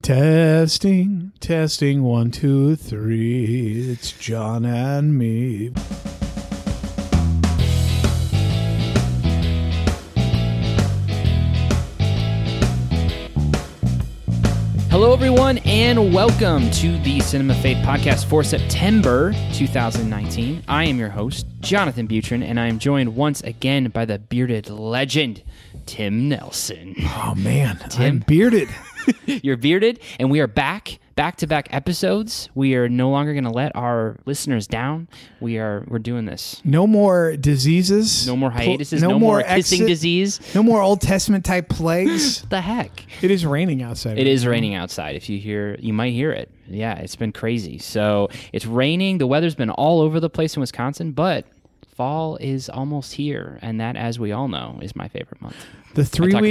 Testing, testing, 1, 2, 3. It's John and me. Hello, everyone, and welcome to the Cinema Fate podcast for September 2019. I am your host, Jonathan Butrin, and I am joined once again by the bearded legend, Tim Nelson. Oh, man. Tim? I'm bearded. You're bearded, and we are back-to-back episodes. We are no longer going to let our listeners down. We're doing this. No more diseases. No more hiatuses. No more kissing disease. No more Old Testament type plagues. The heck? It is raining outside. It is raining outside. If you might hear it. Yeah, it's been crazy. So it's raining. The weather's been all over the place in Wisconsin, but fall is almost here, and that, as we all know, is my favorite month. The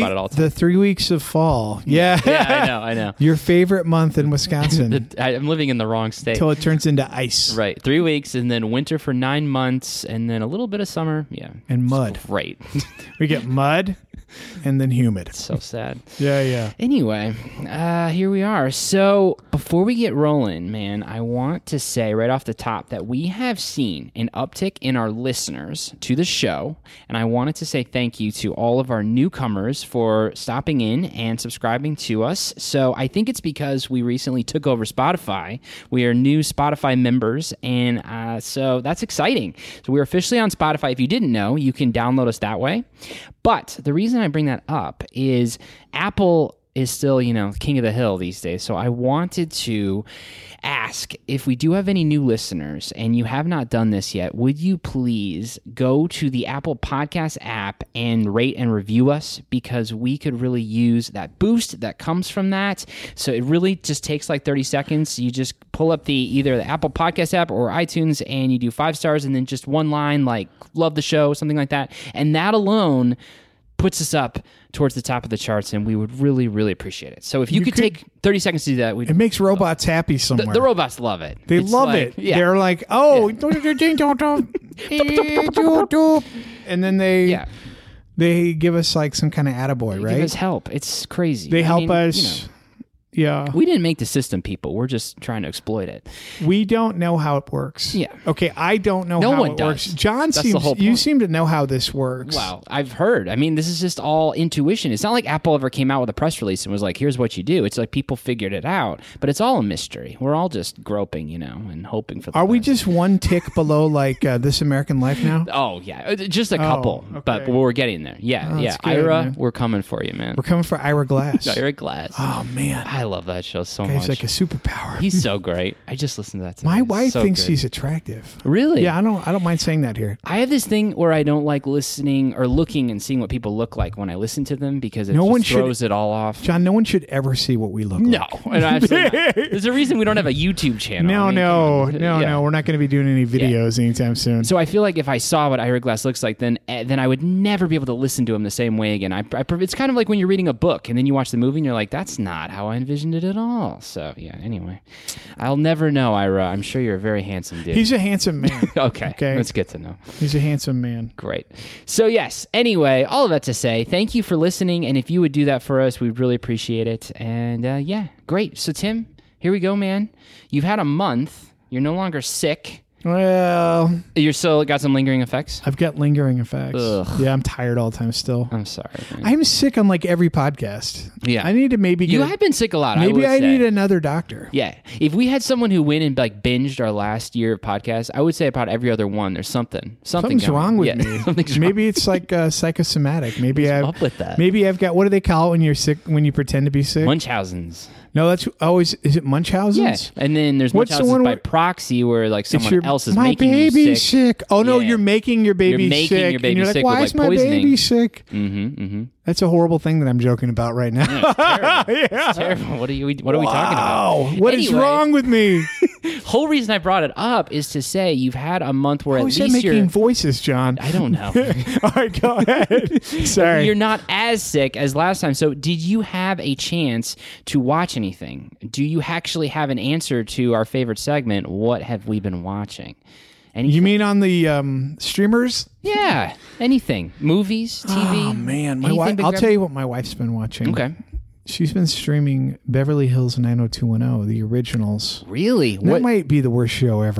3 weeks of fall. Yeah. Yeah, I know. Your favorite month in Wisconsin. I'm living in the wrong state. Until it turns into ice. Right. 3 weeks, and then winter for 9 months, and then a little bit of summer. Yeah. And mud. Great. We get mud and then humid. So sad. Yeah. Anyway, here we are. So before we get rolling, man, I want to say right off the top that we have seen an uptick in our listeners to the show, and I wanted to say thank you to all of our newcomers for stopping in and subscribing to us. So I think it's because we recently took over Spotify. We are new Spotify members, and so that's exciting. So we're officially on Spotify. If you didn't know, you can download us that way. But the reason I bring that up is Apple is still, king of the hill these days. So I wanted to ask, if we do have any new listeners and you have not done this yet, would you please go to the Apple Podcast app and rate and review us, because we could really use that boost that comes from that. So it really just takes like 30 seconds. You just pull up either the Apple Podcast app or iTunes, and you do 5 stars and then just one line like love the show, something like that. And that alone puts us up towards the top of the charts, and we would really, really appreciate it. So if you could take 30 seconds to do that, it makes robots happy somewhere. The robots love it. They love it. Yeah. They're like, oh, and then they give us like some kind of attaboy, right? Give us help. It's crazy. They help us. Yeah. We didn't make the system, people. We're just trying to exploit it. We don't know how it works. Yeah. Okay, I don't know how it works. John, you seem to know how this works. Wow, I've heard. I mean, this is just all intuition. It's not like Apple ever came out with a press release and was like, here's what you do. It's like people figured it out, but it's all a mystery. We're all just groping, and hoping for the best. We just one tick below like This American Life now? Oh, yeah. Just a couple, okay. But we're getting there. Yeah, good, Ira, man. We're coming for you, man. We're coming for Ira Glass. Ira Glass. Oh, man. I love that show so much. He's like a superpower. He's so great. I just listened to that today. My wife thinks good. he's attractive. Really? Yeah, I don't mind saying that here. I have this thing where I don't like listening or looking and seeing what people look like when I listen to them, because it throws it all off. John, no one should ever see what we look like. No, absolutely not. There's a reason we don't have a YouTube channel. No. We're not going to be doing any videos anytime soon. So I feel like if I saw what Ira Glass looks like, then I would never be able to listen to him the same way again. It's kind of like when you're reading a book and then you watch the movie and you're like, that's not how I envisioned it at all. So yeah, anyway, I'll never know, Ira. I'm sure you're a very handsome dude. He's a handsome man. Okay, that's good to know. He's a handsome man. Great. So yes, anyway, all of that to say, thank you for listening, and if you would do that for us, we'd really appreciate it. And great. So Tim, here we go, man. You've had a month. You're no longer sick. Well, you're still got some lingering effects? I've got lingering effects. Ugh. Yeah, I'm tired all the time still. I'm sorry, man. I'm sick on like every podcast. Yeah. I need to maybe You have been sick a lot, Maybe I say. need another doctor. Yeah. If we had someone who went and like binged our last year of podcasts, I would say about every other one, there's something's wrong with me. Something's maybe wrong. It's like psychosomatic. Maybe What's up with that? Maybe I've got, what do they call it when you're sick, when you pretend to be sick? Munchausen's. No, that's always, is it Munchausen's? Yeah. And then there's Munchausen's by proxy, where like someone else is making you baby sick. sick. Oh no, you're making your baby sick. Your baby and you're like, sick why with, is my poisoning? baby sick? Mm-hmm. That's a horrible thing that I'm joking about right now. Yeah, it's terrible. Yeah. It's terrible. What are we talking about? What is wrong with me? Whole reason I brought it up is to say you've had a month where at least you're making voices, John. I don't know. All right, go ahead. Sorry. You're not as sick as last time. So did you have a chance to watch anything? Do you actually have an answer to our favorite segment, What Have We Been Watching? Anything? You mean on the streamers? Yeah, anything. Movies, TV. Oh, man. My wife, I'll tell you what my wife's been watching. Okay. She's been streaming Beverly Hills 90210, the originals. Really? That might be the worst show ever.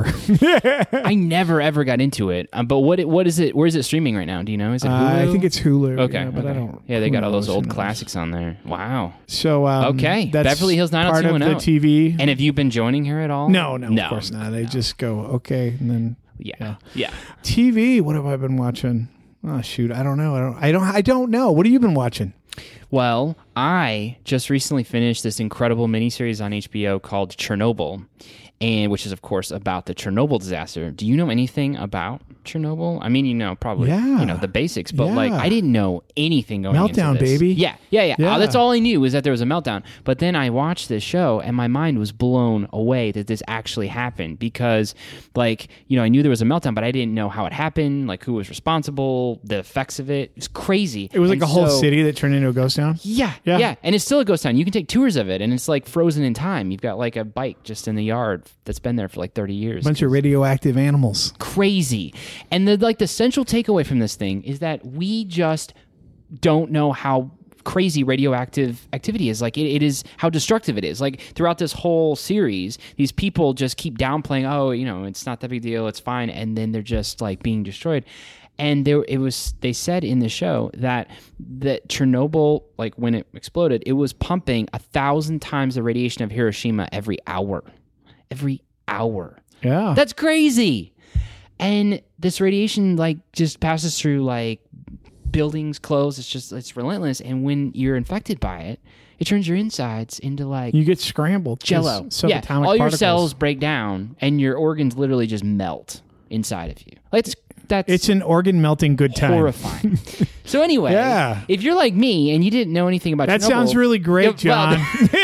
I never ever got into it. But what is it? Where is it streaming right now? Do you know? Is it Hulu? I think it's Hulu. Okay, yeah, but I don't. Yeah, they got all those old classics on there. Wow. So okay, that's Beverly Hills 90210. Part of the TV. And have you been joining her at all? No, of course not. I just go okay, and then yeah. TV. What have I been watching? Oh shoot, I don't know. I don't know. What have you been watching? Well, I just recently finished this incredible miniseries on HBO called Chernobyl, and which is, of course, about the Chernobyl disaster. Do you know anything about Chernobyl? I mean, probably the basics, but I didn't know anything going into this. Meltdown, baby. Yeah. That's all I knew was that there was a meltdown. But then I watched this show, and my mind was blown away that this actually happened because, I knew there was a meltdown, but I didn't know how it happened, who was responsible, the effects of it. It was crazy. It was a whole city that turned into a ghost town? Yeah. And it's still a ghost town. You can take tours of it, and it's frozen in time. You've got a bike just in the yard that's been there for 30 years. Bunch of radioactive animals. Crazy. And the central takeaway from this thing is that we just don't know how crazy radioactive activity is. It is how destructive it is. Throughout this whole series, these people just keep downplaying, it's not that big deal, it's fine, and then they're just being destroyed. And they said in the show that Chernobyl, when it exploded, it was pumping 1,000 times the radiation of Hiroshima every hour. Every hour. Yeah. That's crazy. And this radiation just passes through buildings, clothes. It's relentless. And when you're infected by it, it turns your insides into you get scrambled. Jello. Subatomic all particles. your cells break down and your organs literally just melt inside of you. It's an organ melting good time. Horrifying. So anyway, if you're like me and you didn't know anything about that Chernobyl, sounds really great, John.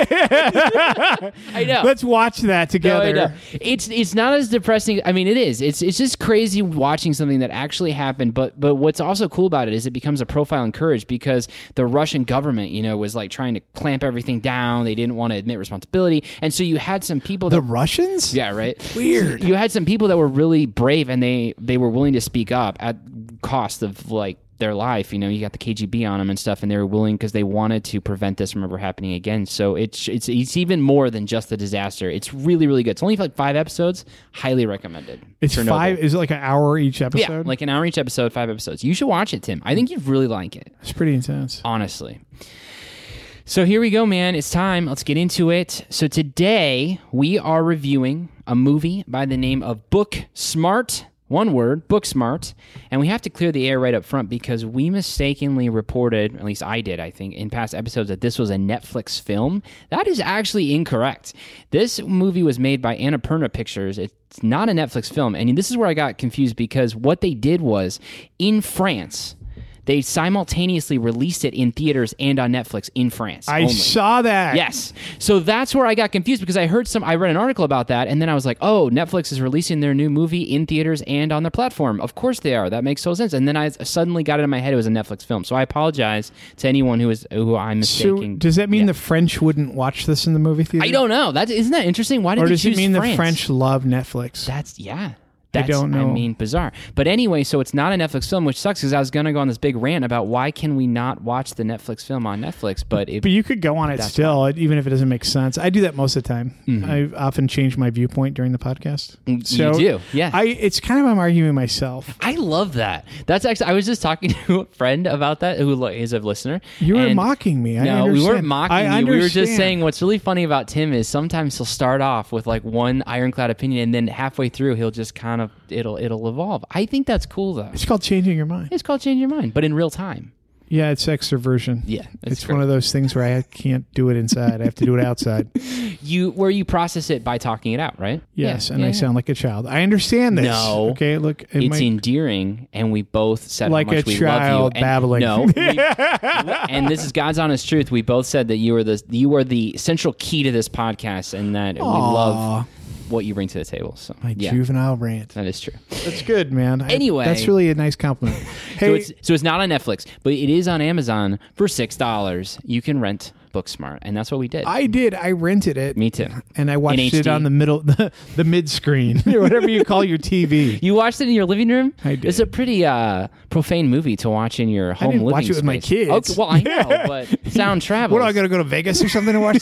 I know. Let's watch that together. No, it's not as depressing. I mean, it is. It's just crazy watching something that actually happened. But what's also cool about it is it becomes a profile in courage because the Russian government, was trying to clamp everything down. They didn't want to admit responsibility, and so you had some people. The Russians? Yeah, right. Weird. You had some people that were really brave, and they were willing to speak up at cost of their life. You got the KGB on them and stuff, and they were willing because they wanted to prevent this from ever happening again. So it's even more than just the disaster. It's really, really good. It's only 5 episodes. Highly recommended. It's Chernobyl. 5. Is it an hour each episode? Yeah, an hour each episode, 5 episodes. You should watch it, Tim. I think you'd really like it. It's pretty intense. Honestly. So here we go, man. It's time. Let's get into it. So today we are reviewing a movie by the name of Booksmart. One word, Booksmart. And we have to clear the air right up front because we mistakenly reported, at least I did, I think, in past episodes that this was a Netflix film. That is actually incorrect. This movie was made by Annapurna Pictures. It's not a Netflix film. And this is where I got confused because what they did was, in France, they simultaneously released it in theaters and on Netflix in France. I saw that. Yes. So that's where I got confused because I read an article about that, and then I was like, oh, Netflix is releasing their new movie in theaters and on their platform. Of course they are. That makes total sense. And then I suddenly got it in my head it was a Netflix film. So I apologize to anyone who I'm mistaking. So does that mean the French wouldn't watch this in the movie theater? I don't know. Isn't that interesting? Why did they choose France? Or does it mean the French love Netflix? I don't know. Bizarre. But anyway, so it's not a Netflix film, which sucks because I was going to go on this big rant about why can we not watch the Netflix film on Netflix. But you could go on it still, even if it doesn't make sense. I do that most of the time. Mm-hmm. I often change my viewpoint during the podcast. So you do, yeah. It's kind of I'm arguing myself. I love that. That's actually, I was just talking to a friend about that who is a listener. You were mocking me. No, we weren't mocking you. We were just saying what's really funny about Tim is sometimes he'll start off with one ironclad opinion, and then halfway through he'll just kind of it'll evolve. I think that's cool, though. It's called changing your mind. It's called changing your mind, but in real time. Yeah, it's extroversion. Yeah, it's one of those things where I can't do it inside. I have to do it outside. You process it by talking it out, right? Yes, I sound like a child. I understand this. No, okay, look, it's endearing, and we both said like how much we child love you. Babbling. No, and this is God's honest truth. We both said that you are the central key to this podcast, and that we love what you bring to the table. So my juvenile rant. That is true. That's good, man. Anyway, that's really a nice compliment. Hey, so it's not on Netflix, but it is on Amazon for $6. You can rent Booksmart, and that's what we did. I did. I rented it. Me too. And I watched it HD. on the mid screen or whatever you call your TV. You watched it in your living room? I did. It's a pretty profane movie to watch in your home didn't living watch it with my space. kids. Okay, well, I know, but sound travels. What, do I got to go to Vegas or something to watch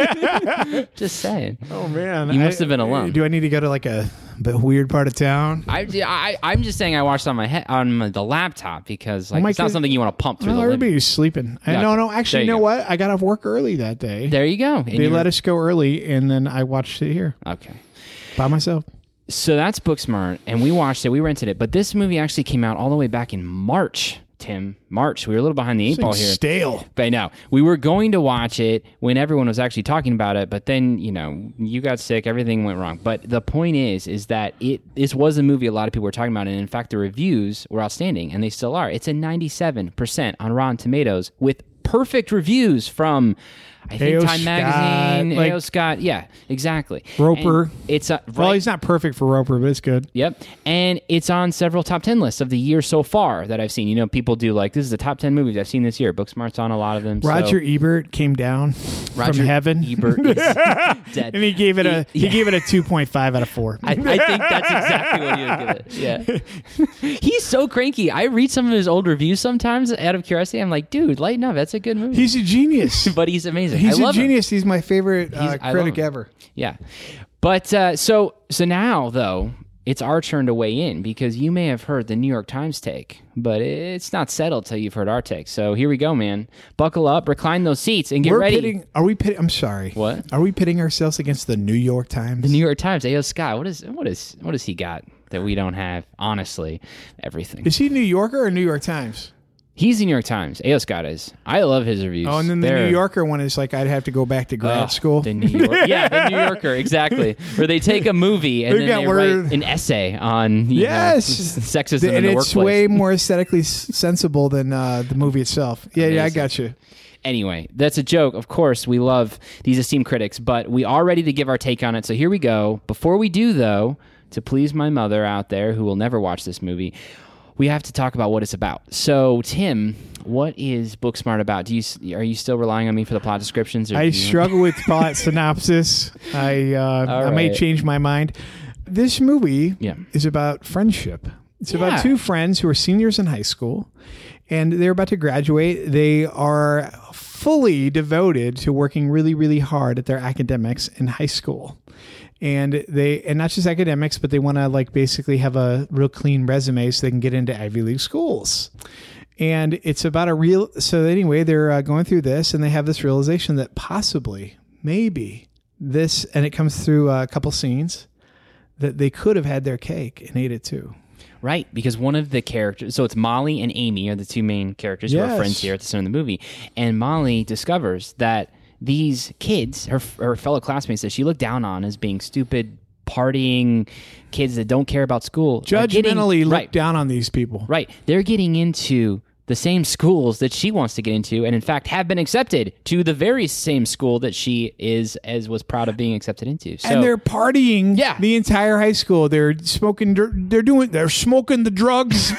it? Just saying. Oh, man. You must have been alone. Do I need to go to like a weird part of town? I'm just saying I watched it on the laptop because like my it's not kids- something you want to pump through No, the living. everybody's sleeping. Yeah. No, actually, There you you know go. what? I got off work early that day. There you go. They let us go early, and then I watched it here Okay. by myself. So that's Booksmart, and we watched it. We rented it, but this movie actually came out all the way back in March. Tim, March. We were a little behind the eight ball here. Stale. But I know we were going to watch it when everyone was actually talking about it, but then you got sick, everything went wrong. But the point is that this was a movie a lot of people were talking about, and in fact, the reviews were outstanding, and they still are. It's a 97% on Rotten Tomatoes with perfect reviews from. I think A.O. Time Magazine, Scott, A.O. Scott, yeah, exactly. Roper. And it's Well, he's not perfect for Roper, but it's good. Yep. And it's on several top 10 lists of the year so far that I've seen. People do like, this is the top 10 movies I've seen this year. Booksmart's on a lot of them. Roger Ebert came down from heaven, Ebert is dead. and he gave it a 2.5 out of 4. I think that's exactly what he would give it. Yeah. He's so cranky. I read some of his old reviews sometimes out of curiosity. I'm like, dude, lighten up. That's a good movie. He's a genius. But he's amazing. He's I a love him. genius. He's my favorite I love critic him. ever. Yeah. But so now, though, it's our turn to weigh in because you may have heard the New York Times take, but it's not settled till you've heard our take. So here we go, man. Buckle up, recline those seats, and get ready. I'm sorry. What? Are we pitting ourselves against the New York Times? The New York Times, A.O. Scott. What has he got that we don't have? Honestly, everything. Is he New Yorker or New York Times? He's the New York Times. A.O. Scott is. I love his reviews. Oh, and then the New Yorker one is like I'd have to go back to grad school. The New York, yeah, the New Yorker, exactly. Where they take a movie and They then got they word- write an essay on sexism and in the it's workplace. way more aesthetically sensible than the movie itself. Yeah, I Amazing. got you. Anyway, that's a joke. Of course, we love these esteemed critics, but we are ready to give our take on it. So here we go. Before we do, though, to please my mother out there who will never watch this movie, we have to talk about what it's about. So, Tim, what is Booksmart about? Are you still relying on me for the plot descriptions? Or I struggle with plot synopsis. I may right. change my mind. This movie Yeah. is about friendship. It's Yeah. about two friends who are seniors in high school, and they're about to graduate. They are fully devoted to working really, really hard at their academics in high school. And not just academics, but they want to basically have a real clean resume so they can get into Ivy League schools. And it's about so anyway, they're going through this and they have this realization that possibly, maybe this, and it comes through a couple scenes, that they could have had their cake and ate it too. Right, because one of the characters, so it's Molly and Amy are the two main characters who are Yes. friends here at the start of the movie. And Molly discovers that these kids, her fellow classmates that she looked down on as being stupid, partying kids that don't care about school. are Judgmentally look right, down on these people. right. They're getting into the same schools that she wants to get into, and in fact have been accepted to the very same school that she was proud of being accepted into. So, And they're partying Yeah. the entire high school. They're smoking. They're smoking the drugs.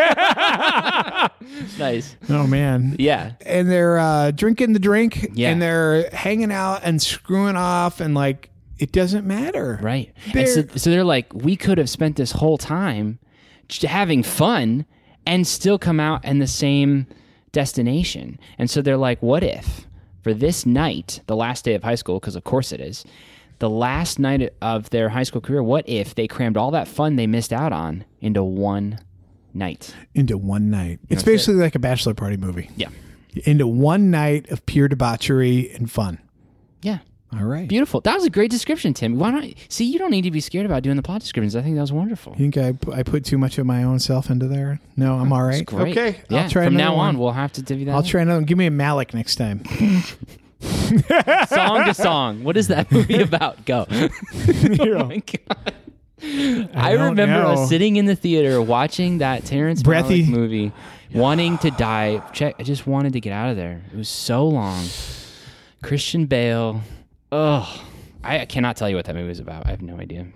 nice. Oh man. Yeah. And they're drinking the drink. Yeah. And they're hanging out and screwing off and it doesn't matter. Right. And so they're like, we could have spent this whole time having fun and still come out in the same destination. And so they're like, what if for this night, the last day of high school, because of course it is, the last night of their high school career, what if they crammed all that fun they missed out on into one night? Into one night. It's basically like a bachelor party movie. Yeah. Into one night of pure debauchery and fun. Yeah. All right. Beautiful. That was a great description, Tim. Why not? See, you don't need to be scared about doing the plot descriptions. I think that was wonderful. You think I put too much of my own self into there? No, I'm all right. It's great. Okay. Yeah. I'll try From another now one. on, we'll have to divvy that I'll up. try another one. Give me a Malik next time. Song to song. What is that movie about? Go. Oh my God. I don't remember know. us sitting in the theater watching that Terrence Breathy. Malick movie, wanting to die. I just wanted to get out of there. It was so long. Christian Bale. Oh, I cannot tell you what that movie was about. I have no idea.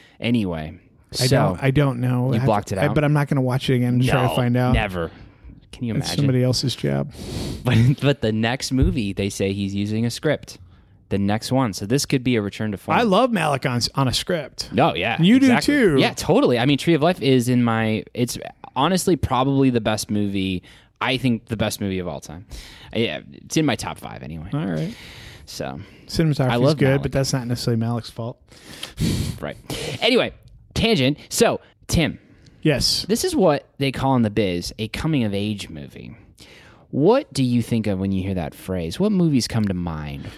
Anyway, I don't know. You blocked it out? But I'm not going to watch it again to try to find out. Never. Can you It's imagine? somebody else's job. But the next movie, they say he's using a script. The next one. So this could be a return to form. I love Malick on a script. No, yeah. You do exactly. too. Yeah, totally. I mean, Tree of Life is it's honestly probably the best movie. I think the best movie of all time. Yeah, it's in my top 5 anyway. All right. So Cinematography is love good, Malick. but that's not necessarily Malick's fault. right. Anyway, tangent. So Tim, Yes. this is what they call in the biz a coming of age movie. What do you think of when you hear that phrase? What movies come to mind?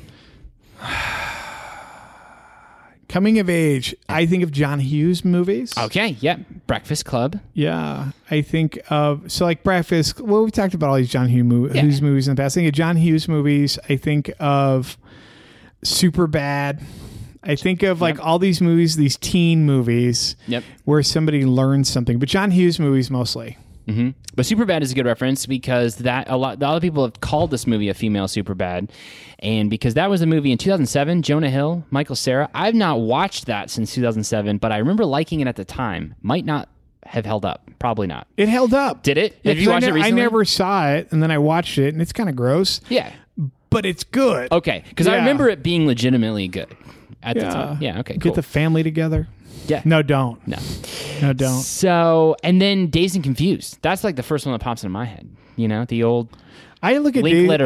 Coming of age. I think of John Hughes movies. Okay, yep. Breakfast Club. Yeah. I think of, so like Breakfast, well, we talked about all these John Hughes movies in the past. I think of John Hughes movies. I think of Superbad. I think of like all these movies, these teen movies Yep. where somebody learns something, but John Hughes movies mostly. Mm-hmm. But Superbad is a good reference because a lot of people have called this movie a female Superbad, and because that was a movie in 2007, Jonah Hill, Michael Cera. I've not watched that since 2007, but I remember liking it at the time. Might not have held up. Probably not. It held up. Did it? Yeah, Have you watched it recently? I never saw it, and then I watched it, and it's kind of gross, Yeah. but it's good. Okay. Because I Yeah. remember it being legitimately good at the time. Yeah. Okay. Cool. Get the family together. Yeah. No, don't. No. No, don't. So, and then Dazed and Confused. That's like the first one that pops into my head. You know, the old. I look at Linkletter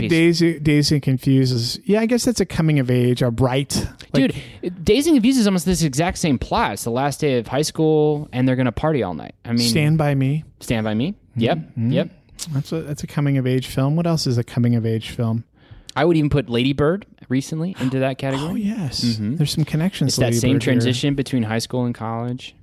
Dazed and Confused as, yeah, I guess that's a coming of age, a bright. Dude, Dazed and Confused is almost this exact same plot. It's the last day of high school, and they're going to party all night. I mean, Stand By Me. Stand By Me. Yep. Yep. That's a coming of age film. What else is a coming of age film? I would even put Lady Bird recently into that category. Oh, yes. There's some connections. It's that Lady same Bird here. transition between high school and college.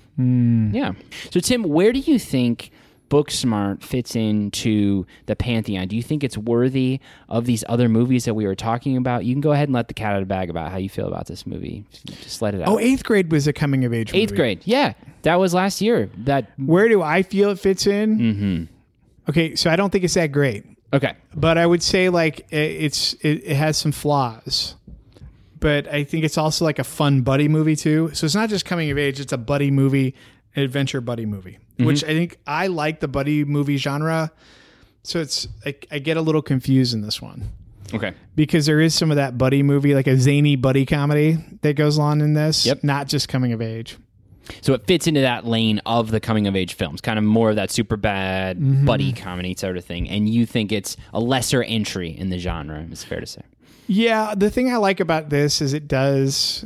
Yeah. So, Tim, where do you think Booksmart fits into the pantheon? Do you think it's worthy of these other movies that we were talking about? You can go ahead and let the cat out of the bag about how you feel about this movie. Just let it out. Oh, Eighth Grade was a coming of age movie. Eighth Grade. Yeah. That was last year. Where do I feel it fits in? Mm-hmm. Okay, so I don't think it's that great. Okay. But I would say like it has some flaws. But I think it's also like a fun buddy movie too. So it's not just coming of age, it's a buddy movie, an adventure buddy movie, which I think I like the buddy movie genre. So it's I get a little confused in this one. Okay. Because there is some of that buddy movie, like a zany buddy comedy that goes on in this. Yep. Not just coming of age. So it fits into that lane of the coming of age films, kind of more of that super bad buddy comedy sort of thing. And you think it's a lesser entry in the genre, it's fair to say. Yeah, the thing I like about this is it's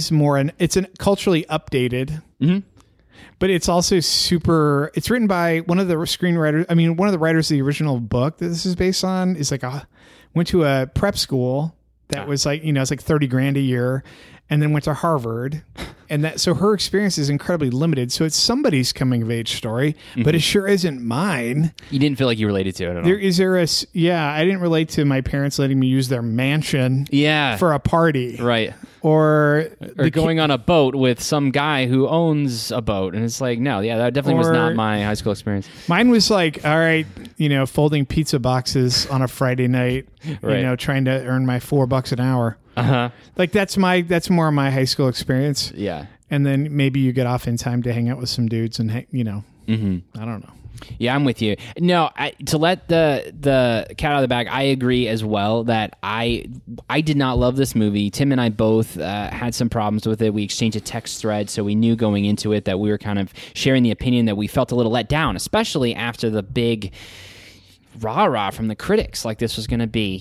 culturally updated, but it's also it's written by one of the screenwriters. One of the writers of the original book that this is based on is went to a prep school that was it's like $30,000 a year, and then went to Harvard. And so her experience is incredibly limited. So it's somebody's coming of age story, but it sure isn't mine. You didn't feel like you related to it at all. I didn't relate to my parents letting me use their mansion for a party. Right. Or going on a boat with some guy who owns a boat. And it's like, no, that definitely was not my high school experience. Mine was like, all right, folding pizza boxes on a Friday night, Right. Trying to earn my $4 an hour. Uh-huh. Like that's more of my high school experience. Yeah. And then maybe you get off in time to hang out with some dudes and I don't know. Yeah, I'm with you. No, to let the cat out of the bag, I agree as well that I did not love this movie. Tim and I both had some problems with it. We exchanged a text thread, so we knew going into it that we were kind of sharing the opinion that we felt a little let down, especially after the big rah-rah from the critics, like this was going to be,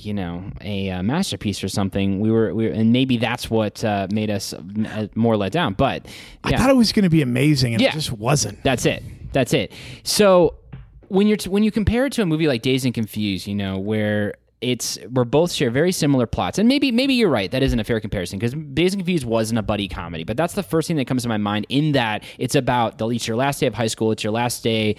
a masterpiece or something. We were, and maybe that's what made us more let down. But I thought it was going to be amazing, and it just wasn't. That's it. So when you compare it to a movie like Dazed and Confused, where we're both share very similar plots, and maybe you're right, that isn't a fair comparison because Dazed and Confused wasn't a buddy comedy, but that's the first thing that comes to my mind. In that it's about it's your last day of high school, it's your last day,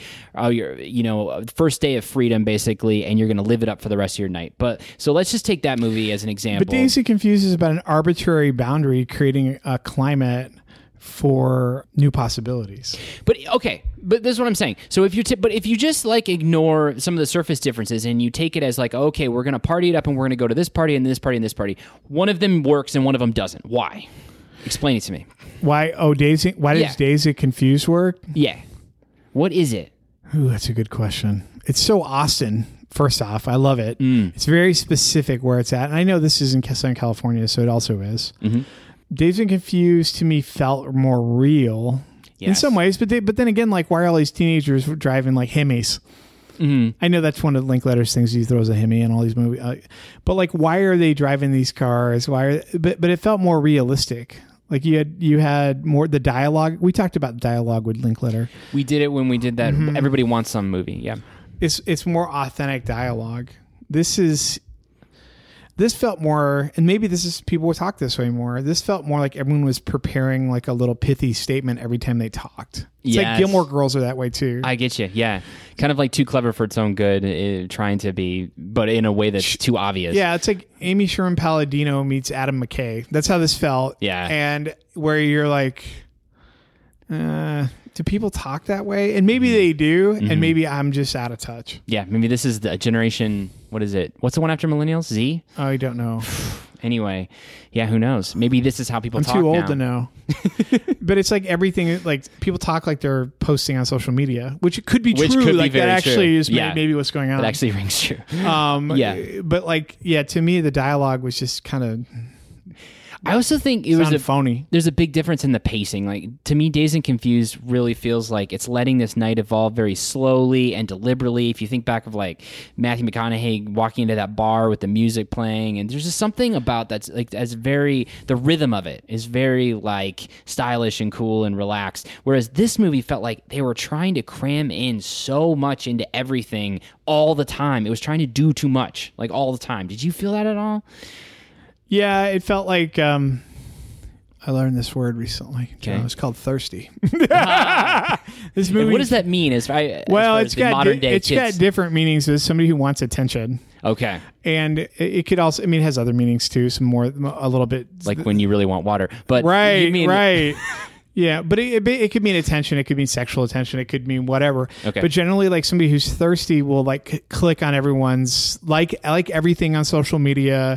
first day of freedom basically, and you're going to live it up for the rest of your night. But so let's just take that movie as an example. But Dazed and Confused is about an arbitrary boundary creating a climate for new possibilities. But okay, but this is what I'm saying. So if you just ignore some of the surface differences and you take it as okay, we're going to party it up and we're going to go to this party and this party and this party. One of them works and one of them doesn't. Why? Explain it to me. Why does Dazed and Confused work? Yeah. What is it? Ooh, that's a good question. It's so Austin. First off, I love it. It's very specific where it's at. And I know this is in Southern California, so it also is. Dazed and Confused to me felt more real in some ways, but then again, like, why are all these teenagers driving like Hemis? I know that's one of Linklater's things. He throws a Hemi in all these movies, but like, why are they driving these cars? But it felt more realistic. Like you had more the dialogue. We talked about dialogue with Linklater. We did it when we did that Everybody Wants Some movie. Yeah. It's more authentic dialogue. This felt more, and maybe this is, people will talk this way more. This felt more like everyone was preparing like a little pithy statement every time they talked. It's like Gilmore Girls are that way too. I get you. Yeah. Kind of like Too Clever for Its Own Good, trying to be, but in a way that's too obvious. Yeah. It's like Amy Sherman Palladino meets Adam McKay. That's how this felt. Yeah. And where you're like, do people talk that way? And maybe they do, and maybe I'm just out of touch. Yeah, maybe this is the generation, what is it? What's the one after millennials? Z? Oh, I don't know. Anyway, yeah, who knows? Maybe this is how people talk now. I'm too old to know. But it's like everything, like people talk like they're posting on social media, which could be true. Could like be that actually true. is maybe what's going on. That actually rings true. But like, to me, the dialogue was just kind of... I also think it was phony. There's a big difference in the pacing. Like, to me, Dazed and Confused really feels like it's letting this night evolve very slowly and deliberately. If you think back of like Matthew McConaughey walking into that bar with the music playing, and there's just something about that's like the rhythm of it is very like stylish and cool and relaxed. Whereas this movie felt like they were trying to cram in so much into everything all the time. It was trying to do too much, like all the time. Did you feel that at all? Yeah, it felt like I learned this word recently. Okay. It's called thirsty. This movie. And what does that mean? It's got different meanings. As somebody who wants attention. Okay. And it could also, it has other meanings too. Some more, a little bit like when you really want water. But right. Yeah, but it could mean attention. It could mean sexual attention. It could mean whatever. Okay. But generally, like somebody who's thirsty will like click on everyone's like everything on social media.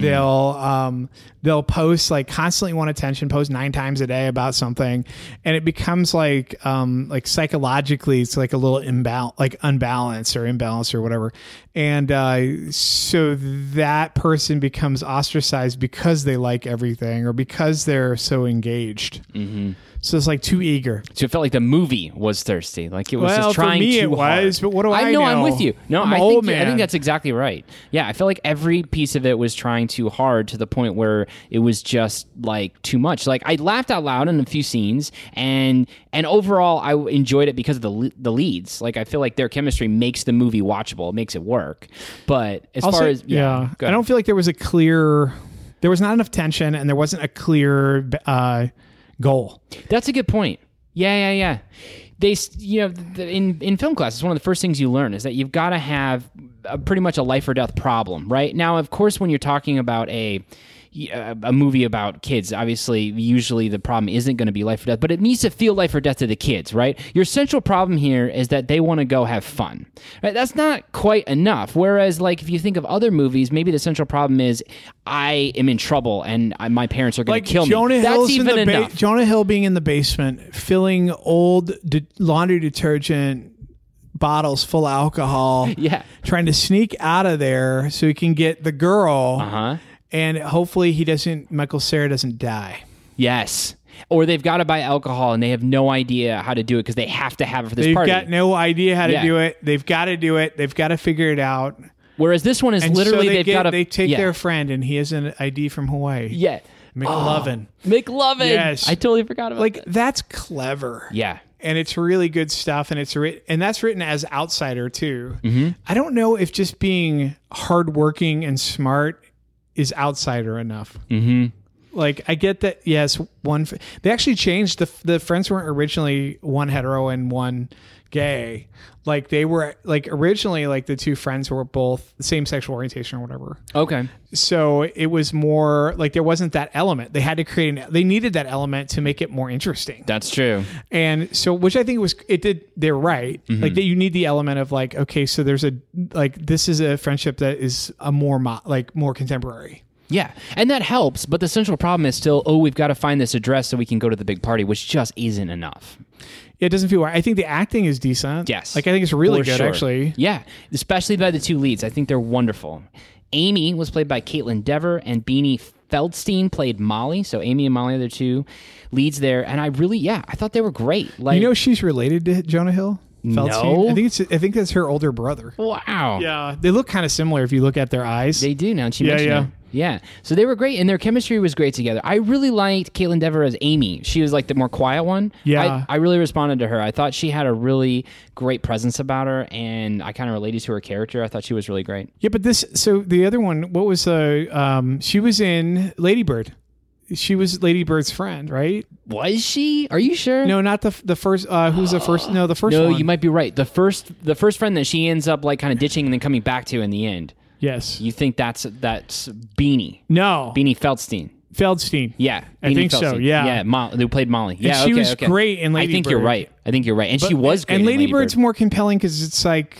They'll post like constantly want attention. Post 9 times a day about something, and it becomes like psychologically it's like a little unbalanced or whatever. And so that person becomes ostracized because they like everything or because they're so engaged. So it's like too eager. So it felt like the movie was thirsty. Like it was just trying for me too it hard. was, but what do I know? I'm with you. No, I'm I old think man. I think that's exactly right. Yeah, I feel like every piece of it was trying too hard to the point where it was just like too much. Like I laughed out loud in a few scenes, and overall I enjoyed it because of the leads. Like I feel like their chemistry makes the movie watchable. It makes it work. But as also, far as I don't feel like there was not enough tension, and there wasn't a clear goal. That's a good point. Yeah. They, in film class, it's one of the first things you learn is that you've got to have pretty much a life or death problem, right? Now, of course, when you're talking about a movie about kids, obviously, usually the problem isn't going to be life or death, but it needs to feel life or death to the kids, right? Your central problem here is that they want to go have fun, right? That's not quite enough. Whereas, like, if you think of other movies, maybe the central problem is I am in trouble and my parents are going to kill me. That's even enough. Jonah Hill being in the basement, filling old laundry detergent bottles full of alcohol, trying to sneak out of there so he can get the girl. And hopefully Michael Cera doesn't die. Yes. Or they've got to buy alcohol and they have no idea how to do it because they have to have it for this party. They've got no idea how to do it. They've got to do it. They've got to figure it out. Whereas this one is and literally so they take their friend and he has an ID from Hawaii. Yeah. McLovin. McLovin. Yes. I totally forgot about that. That's clever. Yeah. And it's really good stuff, and that's written as outsider too. I don't know if just being hardworking and smart is outsider enough. Like I get that. Yes, they actually changed the friends weren't originally one hetero and one gay. Like they were like originally like the two friends were both the same sexual orientation or whatever. Okay. So it was more like there wasn't that element. They had to they needed that element to make it more interesting. That's true. And so, which I think they're right. Like that you need the element of like, okay, so there's this is a friendship that is a more contemporary. Yeah, and that helps, but the central problem is still, we've got to find this address so we can go to the big party, which just isn't enough. It doesn't feel right. I think the acting is decent. Yes. Like, I think it's really For good, sure. actually. Yeah, especially by the two leads. I think they're wonderful. Amy was played by Caitlin Dever, and Beanie Feldstein played Molly. So Amy and Molly are the two leads there. And I thought they were great. Like, You know she's related to Jonah Hill? No. I think that's her older brother. wow. Yeah. They look kind of similar if you look at their eyes. They do now. And she Yeah, mentioned yeah. it. Yeah. So they were great, and their chemistry was great together. I really liked Caitlin Dever as Amy. She was like the more quiet one. Yeah. I really responded to her. I thought she had a really great presence about her, and I kind of related to her character. I thought she was really great. Yeah, but so the other one, what was she was in Lady Bird. She was Lady Bird's friend, right? Was she? Are you sure? No, not the first. Who's the first? No, the first No, one. you might be right. The first friend that she ends up like kind of ditching and then coming back to in the end. Yes. You think that's Beanie? No. Beanie Feldstein. Feldstein. Yeah, I Beanie think so, Feldstein. yeah. Who played Molly? Yeah, she okay, was okay. great in Lady I think Bird. you're right. And she was great. And in Lady Bird's Bird. more compelling because it's like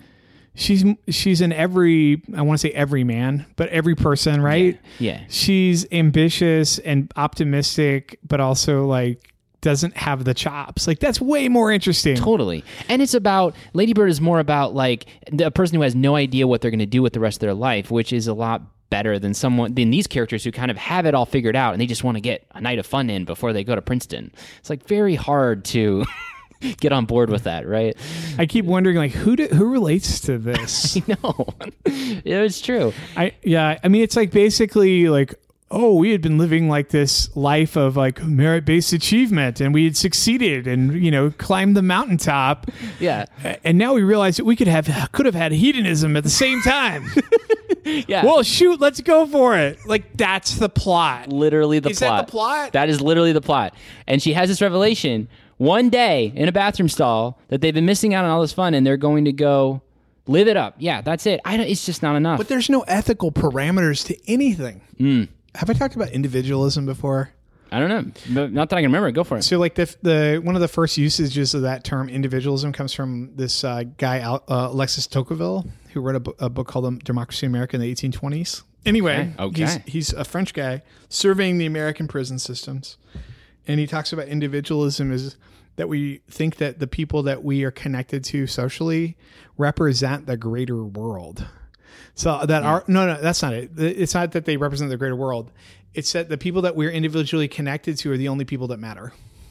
she's in every, I want to say every man, but every person, right? Yeah. She's ambitious and optimistic, but also like doesn't have the chops. Like, that's way more interesting. Totally. And it's about, Lady Bird is more about like a person who has no idea what they're going to do with the rest of their life, which is a lot better than these characters who kind of have it all figured out and they just want to get a night of fun in before they go to Princeton. It's like very hard to get on board with that, right? I keep wondering, like, who relates to this? No, it's true. I mean, it's like basically like, oh, we had been living like this life of like merit-based achievement, and we had succeeded, and climbed the mountaintop. Yeah. And now we realize that we could have had hedonism at the same time. Yeah. Well, shoot, let's go for it. Like, that's the plot. Literally the Is plot. that the plot? That is literally the plot. And she has this revelation one day in a bathroom stall that they've been missing out on all this fun, and they're going to go live it up. Yeah, that's it. It's just not enough. But there's no ethical parameters to anything. Have I talked about individualism before? I don't know. No, not that I can remember. Go for it. So, like, the one of the first usages of that term individualism comes from this guy, Alexis Tocqueville, who wrote a book called Democracy in America in the 1820s. Anyway, Okay. He's a French guy surveying the American prison systems. And he talks about individualism is that we think that the people that we are connected to socially represent the greater world. So that no, that's not it. It's not that they represent the greater world. It's that the people that we're individually connected to are the only people that matter.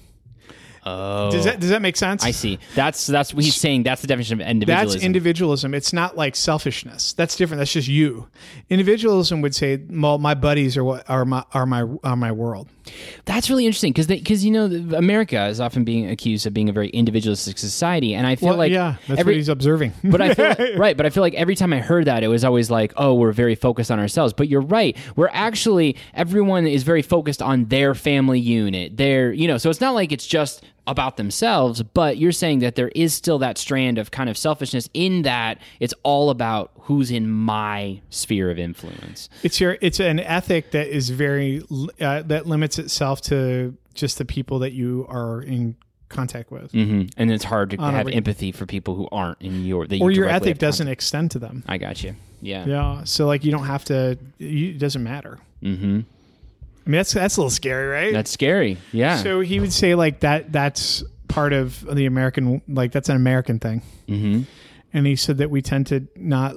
Oh, Does that make sense? I see. That's what he's saying. That's the definition of individualism. That's individualism. It's not like selfishness. That's different. That's just you. Individualism would say, well, my buddies are my world. That's really interesting because America is often being accused of being a very individualistic society, and I feel that's what he's observing. But I feel right. But I feel like every time I heard that, it was always like, oh, we're very focused on ourselves. But you're right. We're actually, everyone is very focused on their family unit. So it's not like it's just about themselves, but you're saying that there is still that strand of kind of selfishness in that it's all about who's in my sphere of influence. It's an ethic that is very that limits itself to just the people that you are in contact with, and it's hard to have empathy for people who aren't in your or your ethic doesn't extend to them. I got you. Yeah. Yeah. So like you don't have to. It doesn't matter. Mm-hmm. I mean, that's a little scary, right? That's scary. Yeah. So he would say like that's part of the American, like that's an American thing. Mm-hmm. And he said that we tend to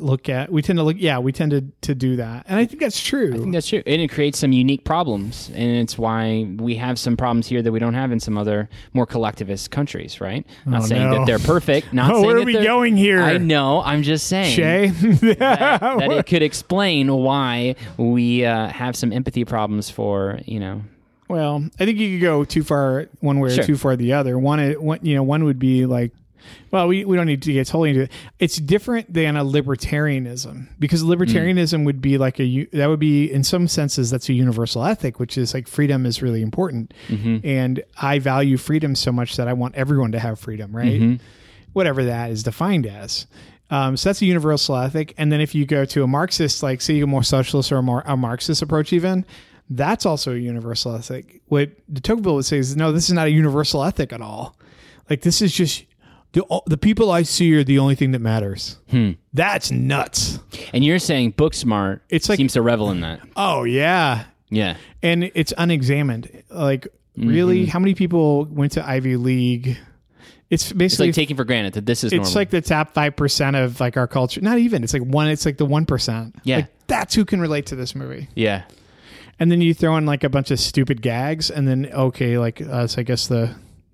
do that. And I think that's true. I think that's true. And it creates some unique problems. And it's why we have some problems here that we don't have in some other more collectivist countries, right? Not saying that they're perfect. Not saying where are that we they're, going here? I know. I'm just saying. Shay? that it could explain why we have some empathy problems for, Well, I think you could go too far one way or too far the other. One would be like, well, we don't need to get totally into it. It's different than a libertarianism, because libertarianism would be like that would be in some senses that's a universal ethic, which is like freedom is really important, and I value freedom so much that I want everyone to have freedom, right? Whatever that is defined as. So that's a universal ethic. And then if you go to a Marxist, like say you go more socialist or a Marxist approach, even that's also a universal ethic. What de Tocqueville would say is, no, this is not a universal ethic at all. Like this is just the people I see are the only thing that matters. That's nuts. And you're saying Booksmart seems to revel in that. Oh yeah. Yeah. And it's unexamined. Like Really? How many people went to Ivy League? It's It's basically like taking for granted that this is it's normal. like the top 5% of like our culture. Not even. It's like the 1%. Yeah. Like, that's who can relate to this movie. yeah. And then you throw in like a bunch of stupid gags, and then okay, like us, I guess the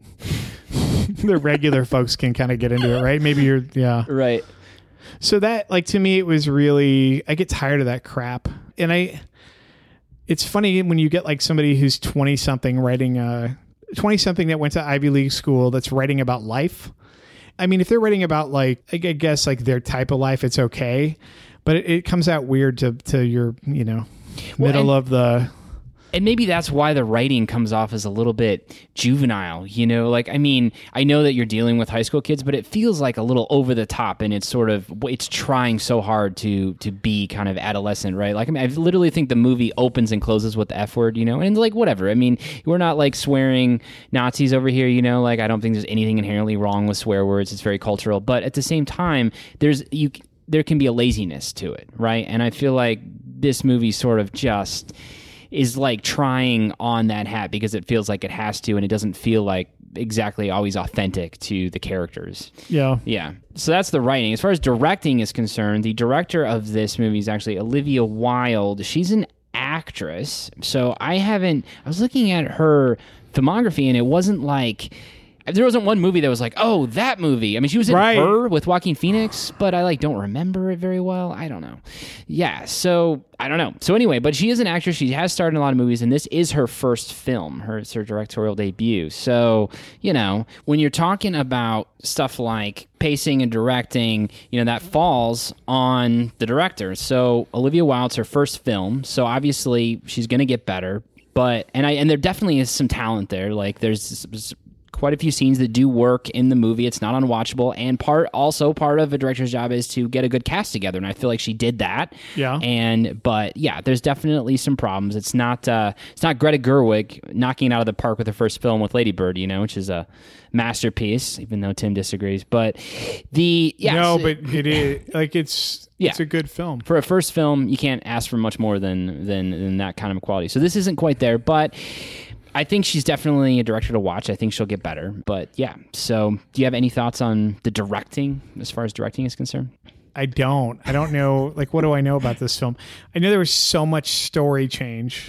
the regular folks can kind of get into it, right? Maybe yeah. Right. So that, like, to me, it was really, I get tired of that crap. And it's funny when you get like somebody who's 20 something writing 20 something that went to Ivy League school that's writing about life. I mean, if they're writing about like, I guess like their type of life, it's okay. But it comes out weird to your, middle of the... And maybe that's why the writing comes off as a little bit juvenile, Like, I mean, I know that you're dealing with high school kids, but it feels like a little over the top, and it's trying so hard to be kind of adolescent, right? Like, I mean, I literally think the movie opens and closes with the F word, and like, whatever. I mean, we're not like swearing Nazis over here, Like, I don't think there's anything inherently wrong with swear words. It's very cultural. But at the same time, there can be a laziness to it, right? And I feel like this movie sort of just is like trying on that hat because it feels like it has to, and it doesn't feel like exactly always authentic to the characters. Yeah. Yeah. So that's the writing. As far as directing is concerned, the director of this movie is actually Olivia Wilde. She's an actress. So I was looking at her filmography, and it wasn't like... There wasn't one movie that was like, oh, that movie. I mean, she was in Her with Joaquin Phoenix, but I don't remember it very well. I don't know. Yeah, so I don't know. So anyway, but she is an actress. She has starred in a lot of movies, and this is her first film, her directorial debut. So, when you're talking about stuff like pacing and directing, that falls on the director. So Olivia Wilde's her first film, so obviously she's going to get better. But and there definitely is some talent there. Like there's quite a few scenes that do work in the movie. It's not unwatchable, and part of a director's job is to get a good cast together, and I feel like she did that. Yeah. But there's definitely some problems. It's not Greta Gerwig knocking it out of the park with her first film with Lady Bird, which is a masterpiece, even though Tim disagrees. But but it is like it's a good film. For a first film, you can't ask for much more than that kind of quality. So this isn't quite there, but I think she's definitely a director to watch. I think she'll get better. But yeah, so do you have any thoughts on the directing as far as directing is concerned? I don't know. Like, what do I know about this film? I know there was so much story change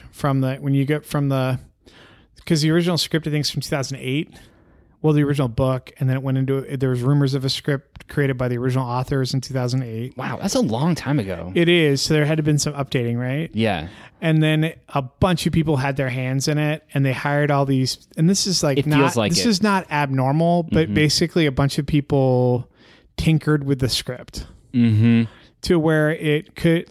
because the original script, I think, is from 2008. Well, the original book, and then it went into, there was rumors of a script created by the original authors in 2008. Wow, that's a long time ago. It is. So there had to have been some updating, right? Yeah. And then a bunch of people had their hands in it, and they hired all these, and this is like is not abnormal, but basically a bunch of people tinkered with the script to where it could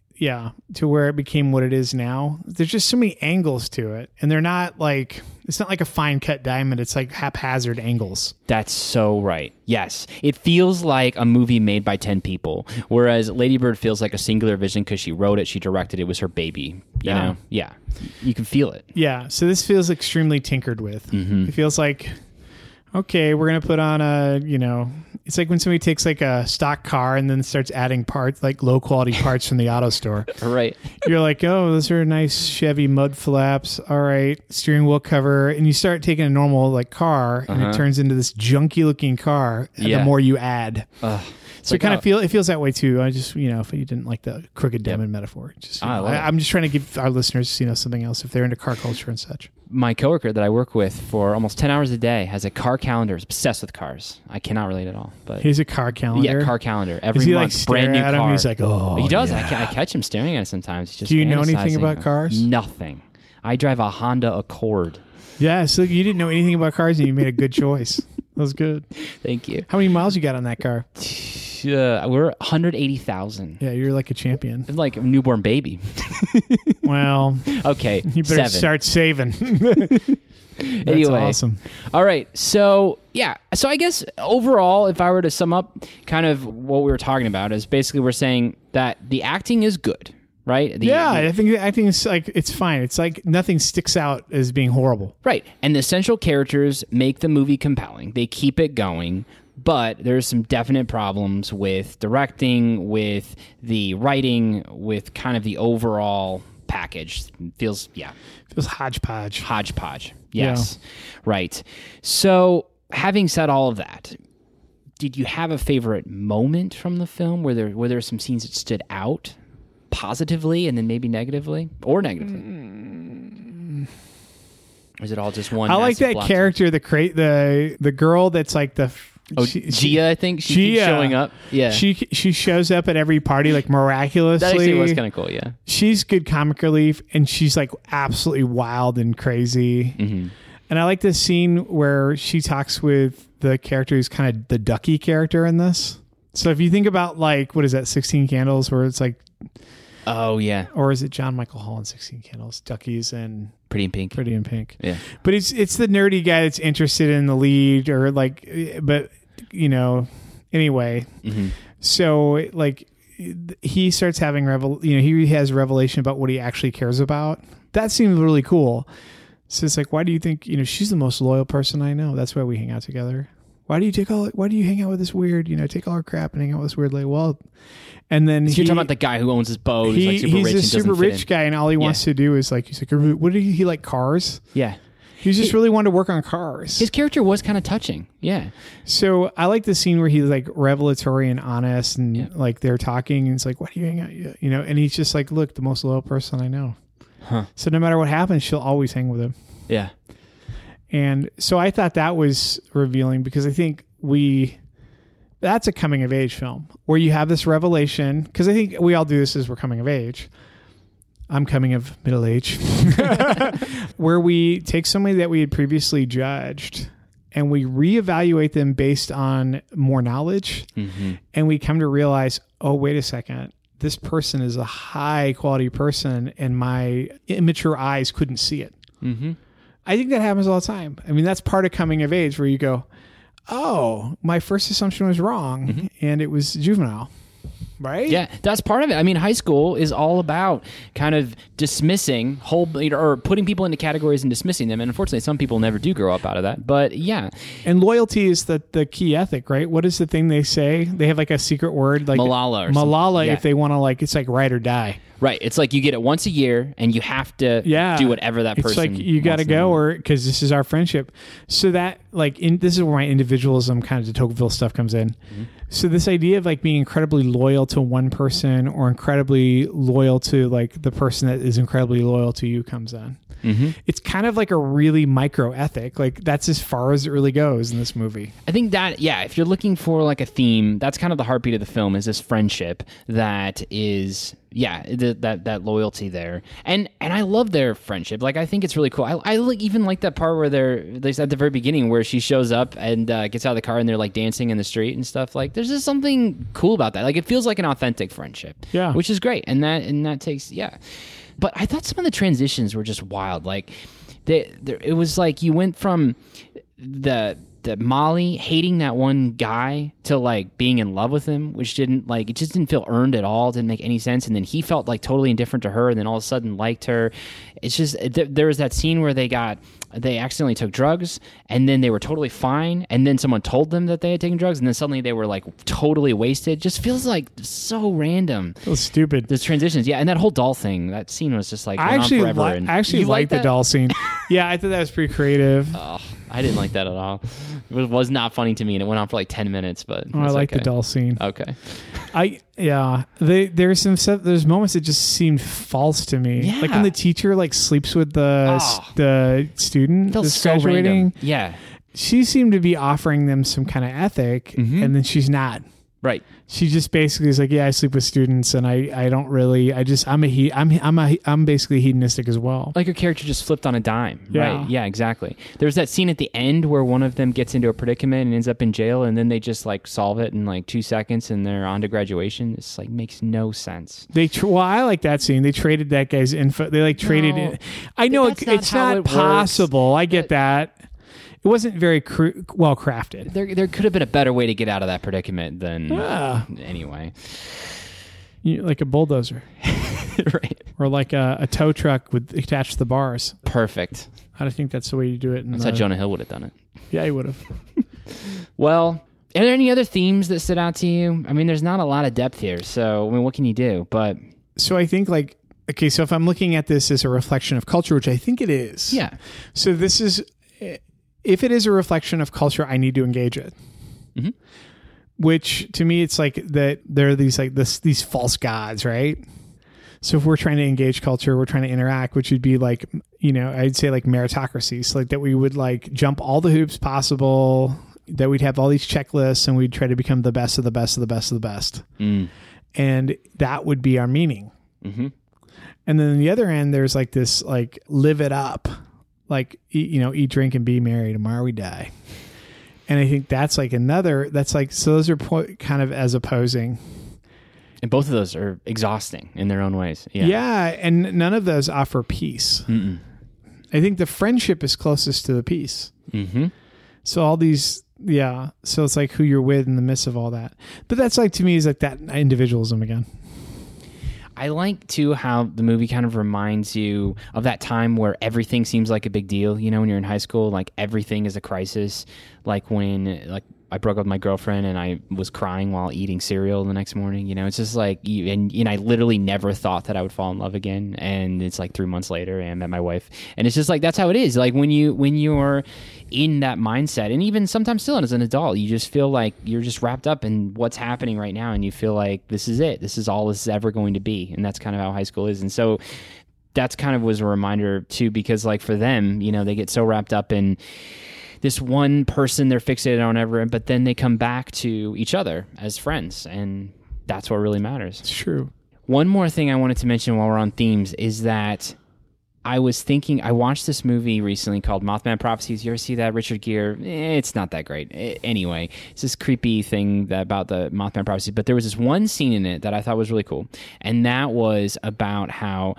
to where it became what it is now. There's just so many angles to it, and they're not like, it's not like a fine cut diamond. It's like haphazard angles. That's so right. Yes. It feels like a movie made by 10 people, whereas Lady Bird feels like a singular vision because she wrote it, she directed it, was her baby. You know? Yeah. You can feel it. Yeah. So this feels extremely tinkered with. It feels like, okay, we're going to put on it's like when somebody takes like a stock car and then starts adding parts, like low quality parts from the auto store. Right. You're like, oh, those are nice Chevy mud flaps. All right. Steering wheel cover. And you start taking a normal like car and it turns into this junky looking car the more you add. So it feels that way too. I just, if you didn't like the crooked diamond metaphor, just, I'm just trying to give our listeners, something else if they're into car culture and such. My coworker that I work with for almost 10 hours a day has a car calendar. Is obsessed with cars. I cannot relate at all. But he's a car calendar. Yeah, car calendar. Every Does he month, like brand new stare at car. him? He's like, oh, he does. yeah. I catch him staring at it sometimes. He's just Do you know anything fantasizing about cars? Nothing. I drive a Honda Accord. Yeah, so you didn't know anything about cars and you made a good choice. That was good. Thank you. How many miles you got on that car? We're 180,000. Yeah, you're like a champion. It's like a newborn baby. Well, okay. You better start saving. That's anyway, awesome. All right. So, So I guess overall, if I were to sum up kind of what we were talking about, is basically we're saying that the acting is good, right? I think the acting is like, it's fine. It's like nothing sticks out as being horrible. Right. And the central characters make the movie compelling. They keep it going. But there's some definite problems with directing, with the writing, with kind of the overall package. Feels hodgepodge. Hodgepodge. Yes. Yeah. Right. So having said all of that, did you have a favorite moment from the film? Were there some scenes that stood out positively and then maybe negatively? Or negatively? Or is it all just one? I like that character, the girl that's like the... Gia, I think she keeps showing up. Yeah, she shows up at every party like miraculously. That actually was kind of cool. Yeah, she's good comic relief, and she's like absolutely wild and crazy. Mm-hmm. And I like this scene where she talks with the character who's kind of the Ducky character in this. So if you think about like what is that, 16 Candles, where it's like, oh yeah, or is it John Michael Hall in 16 Candles? Ducky's and Pretty in Pink. Yeah, but it's the nerdy guy that's interested in the lead, or like, but. Anyway, mm-hmm. So like he starts having he has revelation about what he actually cares about. That seems really cool. So it's like, why do you think, she's the most loyal person I know. That's why we hang out together. Why do you hang out with this weird, take all our crap and hang out with this weird lady? Well, and then so you're talking about the guy who owns his boat. He's a super rich guy, and all he wants to do is he's like, what did he like cars? Yeah. He just really wanted to work on cars. His character was kind of touching. Yeah. So I like the scene where he's like revelatory and honest, and like they're talking, and it's like, what do you hang out? And he's just like, look, the most loyal person I know. Huh. So no matter what happens, she'll always hang with him. Yeah. And so I thought that was revealing, because I think that's a coming of age film where you have this revelation, because I think we all do this as we're coming of age. I'm coming of middle age, where we take somebody that we had previously judged and we reevaluate them based on more knowledge. Mm-hmm. And we come to realize, oh, wait a second, this person is a high quality person and my immature eyes couldn't see it. Mm-hmm. I think that happens all the time. I mean, that's part of coming of age, where you go, oh, my first assumption was wrong, mm-hmm. and it was juvenile. Right? Yeah, that's part of it. I mean, high school is all about kind of dismissing or putting people into categories and dismissing them. And unfortunately, some people never do grow up out of that. But yeah. And loyalty is the key ethic, right? What is the thing they say? They have like a secret word, like Malala. Malala, if they want to, it's like ride or die. Right. It's like you get it once a year and you have to do whatever that person wants. It's like you got to go, or because this is our friendship. So that this is where my individualism kind of de Tocqueville stuff comes in. Mm-hmm. So this idea of being incredibly loyal to one person or incredibly loyal to the person that is incredibly loyal to you comes in. Mm-hmm. It's kind of like a really micro ethic. That's as far as it really goes in this movie. I think that, if you're looking for a theme, that's kind of the heartbeat of the film, is this friendship that is... Yeah, that loyalty there, and I love their friendship. I think it's really cool. I even like that part where they at the very beginning where she shows up and gets out of the car and they're dancing in the street and stuff. There's just something cool about that. It feels like an authentic friendship. Yeah, which is great, and that takes But I thought some of the transitions were just wild. It was you went from the Molly hating that one guy to being in love with him, which didn't it just didn't feel earned at all. Didn't make any sense. And then he felt totally indifferent to her, and then all of a sudden liked her. It's just there was that scene where they accidentally took drugs, and then they were totally fine, and then someone told them that they had taken drugs, and then suddenly they were totally wasted. Just feels so random. It was stupid. The transitions, and that whole doll thing. That scene was just I actually liked the doll scene. Yeah, I thought that was pretty creative. Oh, I didn't like that at all. It was not funny to me, and it went on for 10 minutes. But I like the doll scene. Okay. There's some stuff. There's moments that just seemed false to me. Yeah. When the teacher sleeps with the student that's so graduating. Random. Yeah. She seemed to be offering them some kind of ethic, mm-hmm. and then she's not. Right. She just basically is I sleep with students, and I don't really. I'm basically hedonistic as well. Her character just flipped on a dime. Yeah. Right. Yeah. Exactly. There's that scene at the end where one of them gets into a predicament and ends up in jail, and then they just solve it in 2 seconds, and they're on to graduation. It's makes no sense. I like that scene. They traded that guy's info. They traded it. I know it's not possible. I get that. It wasn't very well crafted. There could have been a better way to get out of that predicament than anyway. Like a bulldozer. Right. Or a tow truck attached to the bars. Perfect. I think that's the way you do it. That's how Jonah Hill would have done it. Yeah, he would have. Well, are there any other themes that stood out to you? I mean, there's not a lot of depth here, so what can you do? But so I think okay, so if I'm looking at this as a reflection of culture, which I think it is. Yeah. So this is, if it is a reflection of culture, I need to engage it. Mm-hmm. Which to me, it's like that there are these false gods, right? So if we're trying to engage culture, we're trying to interact, which would be like, I'd say like meritocracy. So like that we would like jump all the hoops possible, that we'd have all these checklists and we'd try to become the best of the best of the best of the best. Mm. And that would be our meaning. Mm-hmm. And then on the other end, there's like this, like, live it up, like, eat, drink, and be merry. Tomorrow we die. And I think that's like so those are kind of as opposing. And both of those are exhausting in their own ways. Yeah. Yeah. And none of those offer peace. Mm-mm. I think the friendship is closest to the peace. Mm-hmm. So all these, so it's like who you're with in the midst of all that. But that's like, to me, is like that individualism again. I like, too, how the movie kind of reminds you of that time where everything seems like a big deal. When you're in high school, like everything is a crisis. Like when I broke up with my girlfriend and I was crying while eating cereal the next morning. It's just like, and I literally never thought that I would fall in love again. And it's like 3 months later and I met my wife. And it's just like, that's how it is. Like when you're in that mindset, and even sometimes still as an adult, you just feel like you're just wrapped up in what's happening right now. And you feel like this is it. This is all this is ever going to be. And that's kind of how high school is. And so that's kind of was a reminder too, because like for them, they get so wrapped up in this one person they're fixated on ever, but then they come back to each other as friends, and that's what really matters. It's true. One more thing I wanted to mention while we're on themes is that I was thinking, I watched this movie recently called Mothman Prophecies. You ever see that? Richard Gere? It's not that great. Anyway, it's this creepy thing about the Mothman Prophecies, but there was this one scene in it that I thought was really cool, and that was about how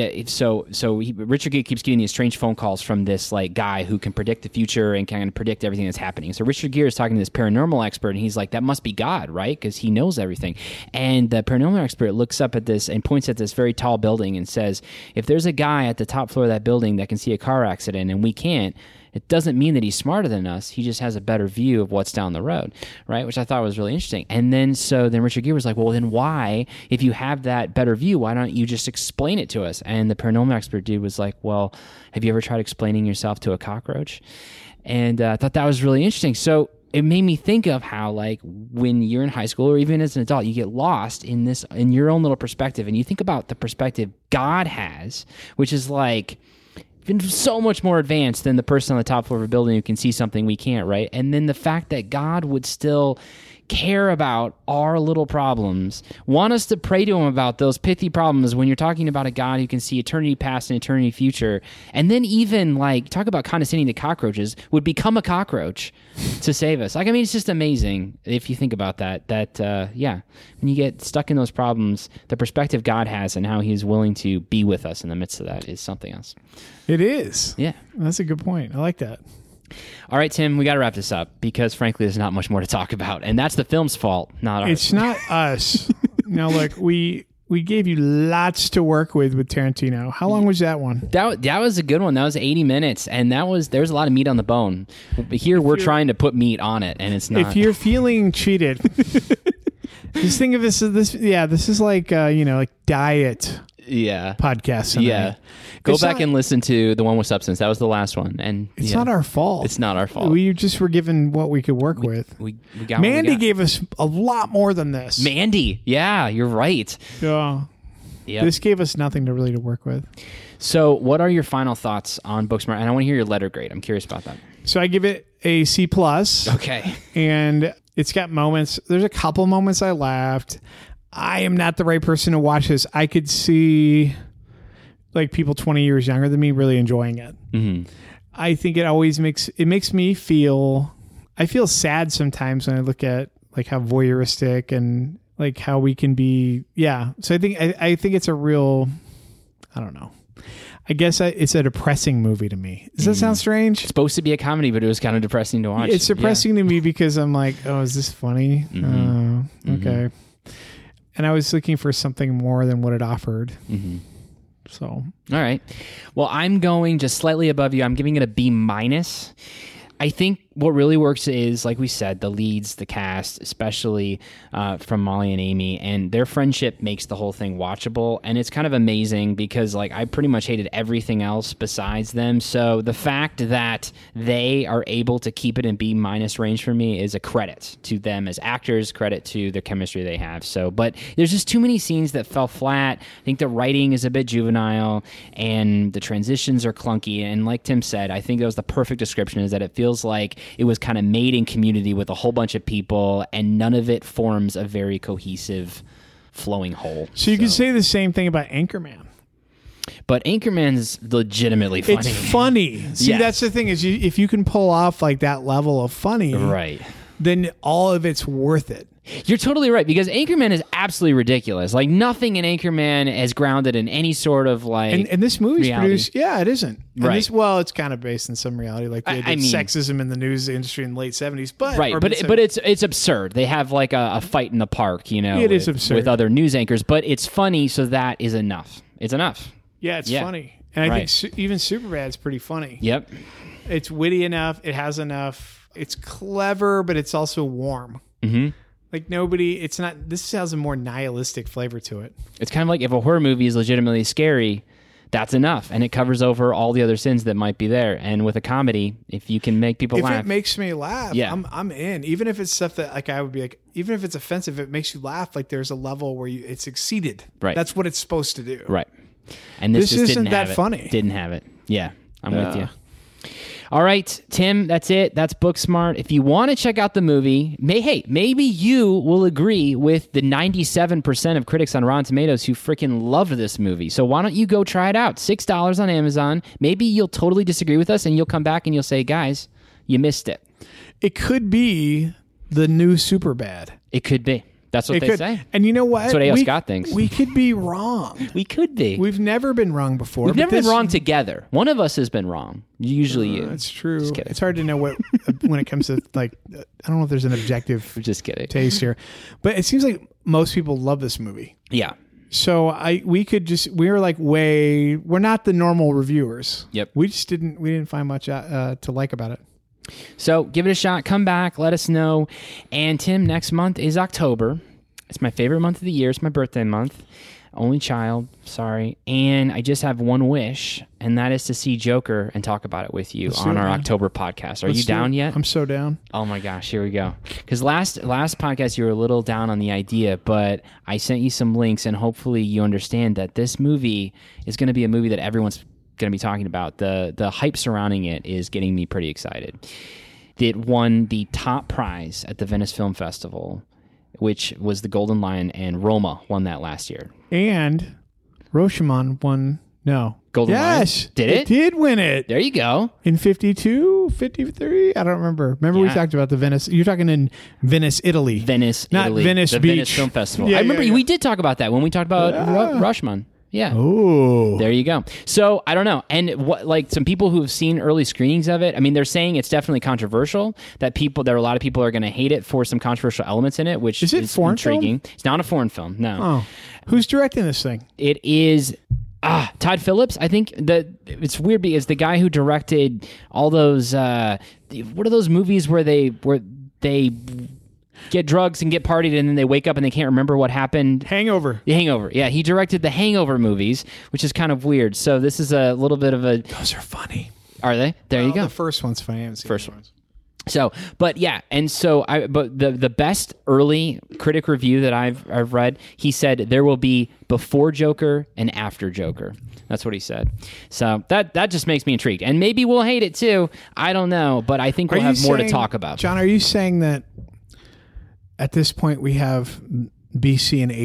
Richard Gere keeps getting these strange phone calls from this like guy who can predict the future and can predict everything that's happening. So Richard Gere is talking to this paranormal expert, and he's like, that must be God, right? Because he knows everything. And the paranormal expert looks up at this and points at this very tall building and says, if there's a guy at the top floor of that building that can see a car accident and we can't, it doesn't mean that he's smarter than us. He just has a better view of what's down the road, right? Which I thought was really interesting. And then Richard Gere was like, well, then why, if you have that better view, why don't you just explain it to us? And the paranormal expert dude was like, well, have you ever tried explaining yourself to a cockroach? And I thought that was really interesting. So it made me think of how, like, when you're in high school or even as an adult, you get lost in your own little perspective, and you think about the perspective God has, which is like been so much more advanced than the person on the top floor of a building who can see something we can't, right? And then the fact that God would still care about our little problems, want us to pray to him about those pithy problems when you're talking about a God who can see eternity past and eternity future, and then even like talk about condescending to cockroaches, would become a cockroach to save us. Like, I mean, it's just amazing if you think about that, when you get stuck in those problems, the perspective God has and how he's willing to be with us in the midst of that is something else. It is. Yeah. That's a good point. I like that. All right, Tim, we got to wrap this up because, frankly, there's not much more to talk about, and that's the film's fault, not ours. It's not us. No, look, we gave you lots to work with Tarantino. How long was that one? That was a good one. That was 80 minutes, and there was a lot of meat on the bone. Here, we're trying to put meat on it, and it's not. If you're feeling cheated, just think of this. This is like like diet. Yeah. Podcast. Yeah. Go back and listen to the one with substance. That was the last one. And it's not our fault. It's not our fault. We just were given what we could work with. We got Mandy gave us a lot more than this. Mandy. Yeah, you're right. Yeah. Yep. This gave us nothing to work with. So what are your final thoughts on Booksmart? And I want to hear your letter grade. I'm curious about that. So I give it a C+. Okay. And it's got moments. There's a couple moments I laughed. I am not the right person to watch this. I could see like people 20 years younger than me really enjoying it. Mm-hmm. I think it always makes me feel, I feel sad sometimes when I look at like how voyeuristic and like how we can be. Yeah. So I think it's a real, I don't know. I guess it's a depressing movie to me. Does that sound strange? It's supposed to be a comedy, but it was kind of depressing to watch. It's depressing to me because I'm like, oh, is this funny? Mm-hmm. Okay. Mm-hmm. And I was looking for something more than what it offered. Mm-hmm. So, all right. Well, I'm going just slightly above you. I'm giving it a B-. I think what really works is, like we said, the leads, the cast, especially from Molly and Amy, and their friendship makes the whole thing watchable. And it's kind of amazing because, like, I pretty much hated everything else besides them. So the fact that they are able to keep it in B- range for me is a credit to them as actors, credit to the chemistry they have. So, but there's just too many scenes that fell flat. I think the writing is a bit juvenile and the transitions are clunky. And like Tim said, I think that was the perfect description, is that it feels like it was kind of made in community with a whole bunch of people, and none of it forms a very cohesive, flowing whole. So you can say the same thing about Anchorman. But Anchorman's legitimately funny. It's funny. See, Yes. that's the thing is, if you can pull off like that level of funny, Right. then all of it's worth it. You're totally right, because Anchorman is absolutely ridiculous. Like, nothing in Anchorman is grounded in any sort of, like, And this movie's reality. produced, it isn't. And Right. it's kind of based in some reality, like they I did mean- sexism in the news industry in the late 70s. But Right, but it's absurd. They have like a fight in the park, you know. It is with, absurd. with other news anchors, but it's funny, so that is enough. It's enough. yeah, it's Yeah. funny. And I Right. think even Superbad's pretty funny. Yep. It's witty enough. It has enough. It's clever, but it's also warm. Mm-hmm. Like this has a more nihilistic flavor to it. It's kind of like if a horror movie is legitimately scary, that's enough, and it covers over all the other sins that might be there. And with a comedy, if you can make people If laugh, it makes me laugh, Yeah. I'm in. Even if it's stuff that like I would be like, even if it's offensive, it makes you laugh. Like there's a level where it's exceeded. Right. That's what it's supposed to do. right. And this just isn't didn't that have it. funny. Didn't have it. Yeah, I'm with you. All right, Tim, that's it. That's Booksmart. If you want to check out the movie, maybe you will agree with the 97% of critics on Rotten Tomatoes who freaking loved this movie. So why don't you go try it out? $6 on Amazon. Maybe you'll totally disagree with us and you'll come back and you'll say, guys, you missed it. It could be the new Superbad. It could be. That's what It they could. say. And you know what? That's what A.O. Scott thinks. We could be wrong. We could be. We've never been wrong before. We've but never been this- wrong together. One of us has been wrong. Usually you. That's true. Just kidding. It's hard to know what when it comes to like. I don't know if there's an objective Just kidding. taste here, but it seems like most people love this movie. Yeah. So we're not the normal reviewers. Yep. We didn't find much to like about it. So give it a shot. Come back. Let us know. And Tim, next month is October. It's my favorite month of the year. It's my birthday month. Only child. Sorry. And I just have one wish, and that is to see Joker and talk about it with you Let's do on it, our man. October podcast. Are Let's you do down it. yet? I'm so down. Oh my gosh, here we go. Because last podcast you were a little down on the idea, but I sent you some links, and hopefully you understand that this movie is going to be a movie that everyone's going to be talking about. The hype surrounding it is getting me pretty excited. It won the top prize at the Venice Film Festival, which was the Golden Lion, and Roma won that last year. And Rashomon won. No. Golden Lion? Yes. Did it? did win it. There you go. In 52, 53? I don't remember. Remember we Yeah. talked about the Venice. You're talking in Venice, Italy. Venice, Not Italy, Venice the Beach. Venice Film Festival. Yeah, I remember yeah. we did talk about that when we talked about Rashomon. Yeah. Oh. There you go. So I don't know. And what, like some people who have seen early screenings of it, I mean, they're saying it's definitely controversial. That a lot of people are going to hate it for some controversial elements in it, which Is it foreign intriguing. It's not a foreign film. No, Oh. Who's directing this thing? it is. Todd Phillips. I think that it's weird because the guy who directed all those, what are those movies where they get drugs and get partied and then they wake up and they can't remember what happened? Hangover. The Hangover. Yeah, he directed the Hangover movies, which is kind of weird. So this is a little bit of a... Those are funny. Are they? There you Oh, go. The first one's funny. I haven't seen First the one. other ones. So, but yeah, and so but the best early critic review that I've read, he said there will be before Joker and after Joker. That's what he said. So that just makes me intrigued. And maybe we'll hate it too. I don't know, but I think we'll have more to talk about. John, are you saying that at this point we have BC and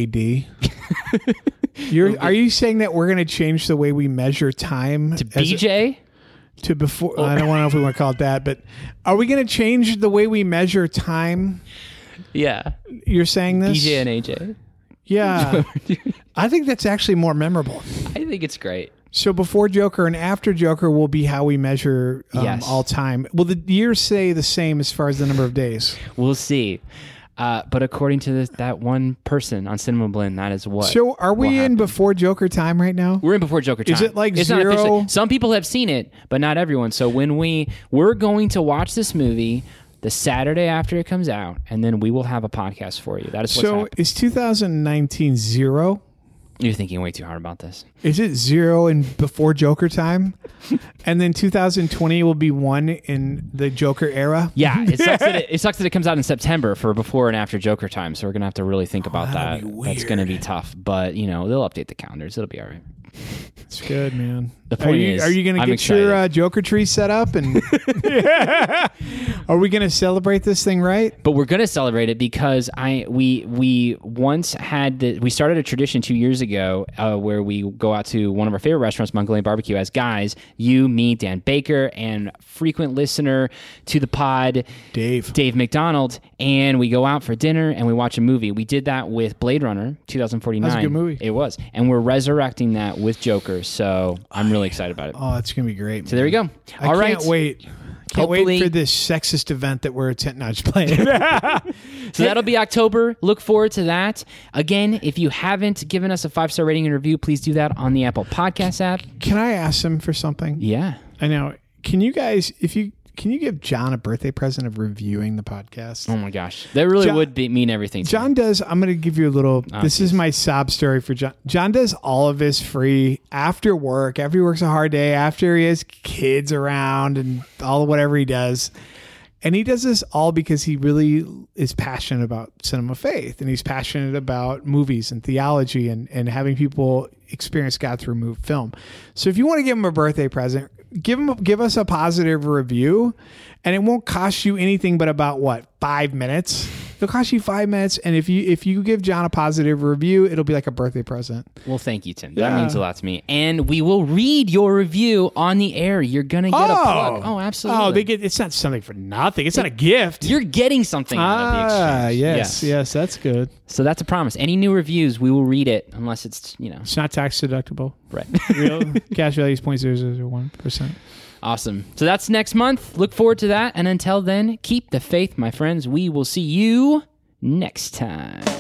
AD? Are you saying that we're going to change the way we measure time To BJ? to before? I don't know if we want to call it that, but are we going to change the way we measure time? Yeah. You're saying this? BJ and AJ. Yeah. I think that's actually more memorable. I think it's great. So before Joker and after Joker will be how we measure Yes. all time. Will the years stay the same as far as the number of days? We'll see. But according to that one person on Cinema Blend, that is what. So are we will in happen. before Joker time right now? We're in before Joker time. Is it like it's not zero? officially- Some people have seen it, but not everyone. So when we're going to watch this movie the Saturday after it comes out, and then we will have a podcast for you. That is what's So happening. is 2019 zero? You're thinking way too hard about this. Is it zero in before Joker time? And then 2020 will be 1 in the Joker era? Yeah, it sucks that it comes out in September for before and after Joker time. So we're gonna have to really think about that. that'll be That's gonna be tough, but they'll update the calendars. It'll be all right. It's good, man. The point is, are you going to I'm get your excited. Joker tree set up? And are we going to celebrate this thing right? But we're gonna celebrate it because we once had we started a tradition 2 years ago where we go out to one of our favorite restaurants, Mongolian Barbecue, as guys, you, me, Dan Baker, and frequent listener to the pod, Dave McDonald, and we go out for dinner and we watch a movie. We did that with Blade Runner 2049. That was a good movie. It was, and we're resurrecting that with Joker. So I'm really excited about it. Oh, it's going to be great. So there we go. I All right. can't wait. Can't Hopefully- wait for this sexist event that we're attending. No, just playing. So that'll be October. Look forward to that. Again, if you haven't given us a 5-star rating and review, please do that on the Apple Podcast app. Can I ask him for something? Yeah. I know. Can you guys, can you give John a birthday present of reviewing the podcast? Oh my gosh. That really John- would mean everything to John me. does, I'm going to give you a little, this is my sob story for John. John does all of his free after work, after he works a hard day, after he has kids around and all whatever he does. And he does this all because he really is passionate about cinema faith, and he's passionate about movies and theology and having people experience God through film. So if you want to give him a birthday present, give us a positive review, and it won't cost you anything but about 5 minutes. It'll cost you 5 minutes, and if you give John a positive review, it'll be like a birthday present. Well, thank you, Tim. That means a lot to me. And we will read your review on the air. You're going to get a plug. Oh, absolutely. It's not something for nothing. It's not a gift. You're getting something out of the exchange. Yes, that's good. So that's a promise. Any new reviews, we will read it unless it's, It's not tax deductible. right. Real cash value is 0.001%. Awesome. So that's next month. Look forward to that. And until then, keep the faith, my friends. We will see you next time.